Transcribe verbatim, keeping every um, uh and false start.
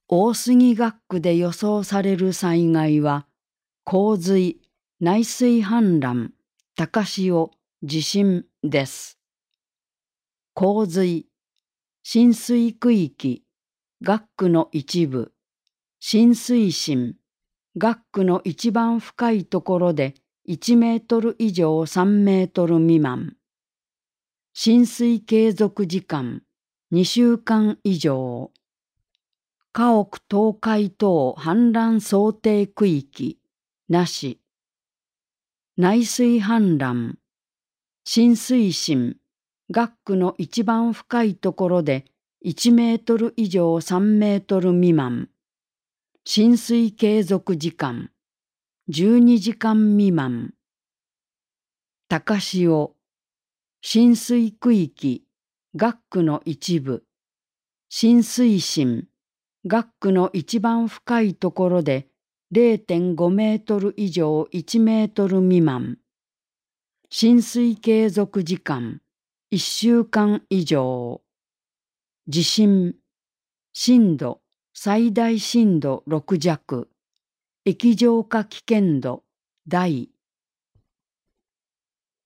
大杉学区で予想される災害は、洪水、内水氾濫、高潮、地震です。洪水、浸水区域、学区の一部、浸水深、学区の一番深いところでいちメートル以上さんメートル未満。浸水継続時間にしゅうかん以上。家屋倒壊等氾濫想定区域なし。内水氾濫、浸水深、学区の一番深いところでいちメートル以上さんメートル未満。浸水継続時間じゅうにじかん未満。高潮、浸水区域、学区の一部、浸水深、学区の一番深いところで れいてんごメートル以上いちメートル未満。浸水継続時間いっしゅうかん以上。地震、震度、最大震度ろく弱。液状化危険度、大。